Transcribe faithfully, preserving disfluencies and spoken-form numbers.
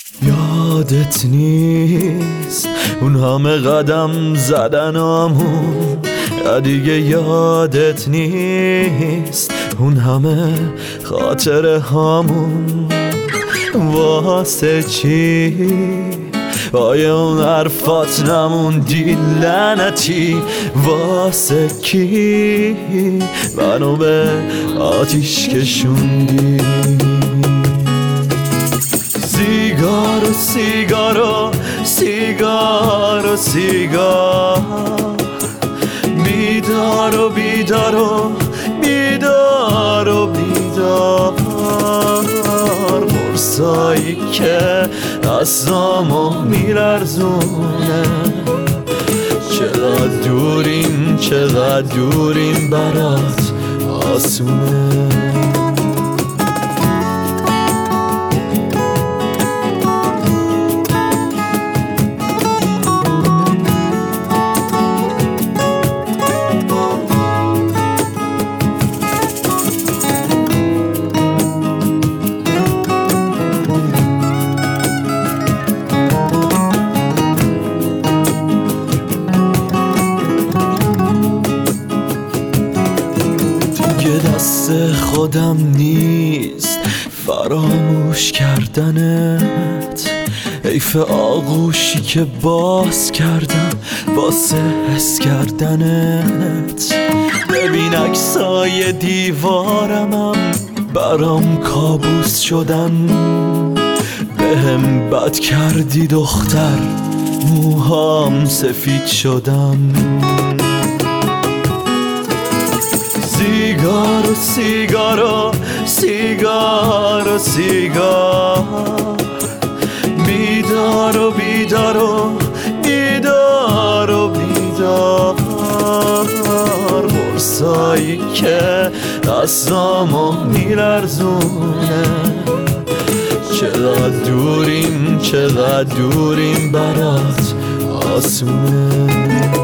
یادت نیست اون همه قدم زدنامون، یا دیگه یادت نیست اون همه خاطره هامون. واسه چی آیا اون حرفات نموندی لعنتی؟ واسه کی منو به آتیش کشوندی؟ سیگار و سیگار و سیگار و سیگار، بیدار و بیدار و بیدار و بیدار، قرصایی که اعصامو میلرزونه. چقدر دوریم چقدر دوریم برات آسونه. دست خودم نیست فراموش کردنت، حیف آغوشی که باز کردم واسه حس کردنت. ببین عکسای دیوارمم برام کابوس شدن، بهم بد کردی دختر موهام سفید شدن. سیگار و سیگار و سیگار و سیگار، بیدار و بیدار و بیدار و بیدار، قرصایی که اعصامو میلرزونه. چقدر دوریم چقدر دوریم برات آسونه.